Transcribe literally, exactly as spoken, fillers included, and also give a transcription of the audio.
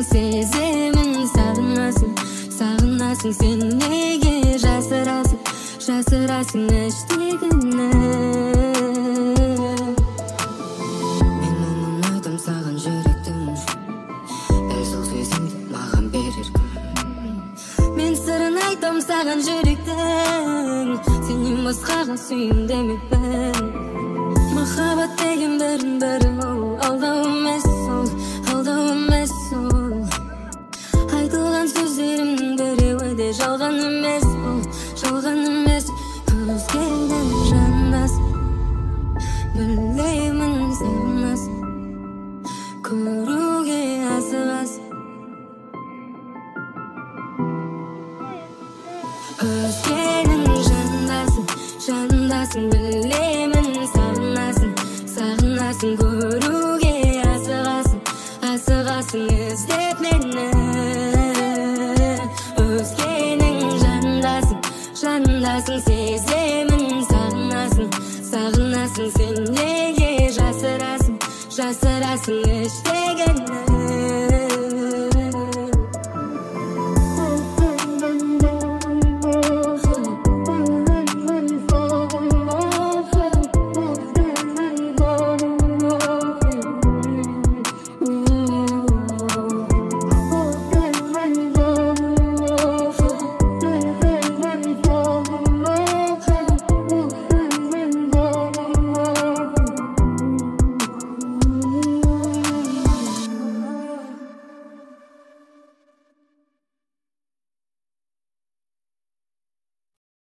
сеземін, сағынасың, сағынасың, сен неге жасырасың, жасырасың іштегіні. Мен мұңын айтам саған жүректің, дәл сол сөзіңді маған берер кім. Мен сырын айтам саған жүректің, сенен басқаға сүйем демеппін. Махаббат деген бірін бірі ол, алдау емес ол, алдау емес ол. Айтылған сөздерімнің біреуі де жалған емес ол, жалған емес. Өзгенің жандасын, білемін сағынасың, көруге асығасың. Өзгенің жандасың, жандасың, білемін сағынасың, сағынасың, көруге асығасың, асығасың іздеп мені. Өзгенің жандасың, жандасың, сеземін